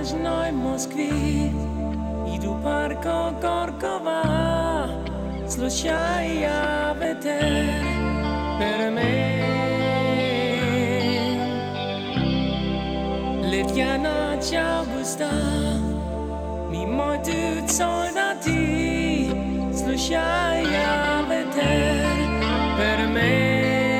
nabrežnoj Moskvi idu parko Korkova, slušaja veter per me. Letja noć augusta, mimo tu soldati, slušaja veter per me.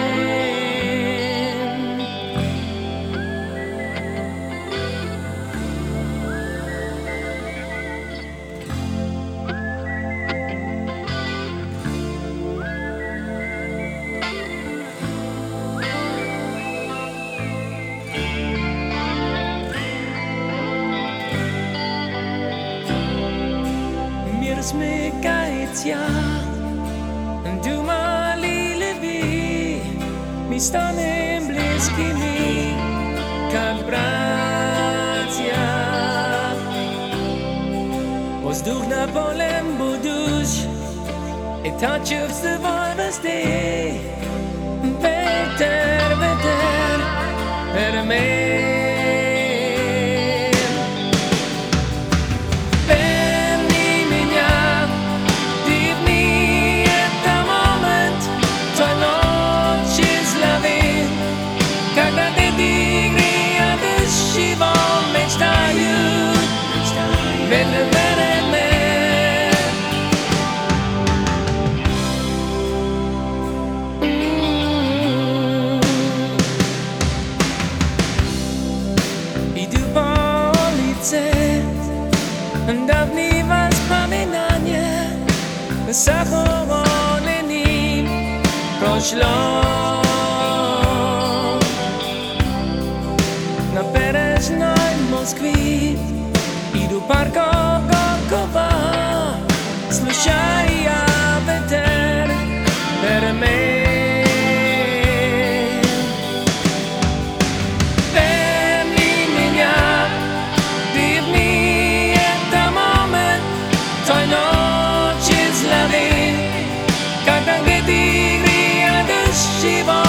Smykaється, думали ли вы, мы станем близкими, как братья. Воздух на полем будущ, и та чувствовалости, ветер, ветер, per me. Dawniej wspominanie zachowanymi proślą na bereżnej Moskwi idu parko Korkova, slušaja veter per me. Когда где ты грия дождева.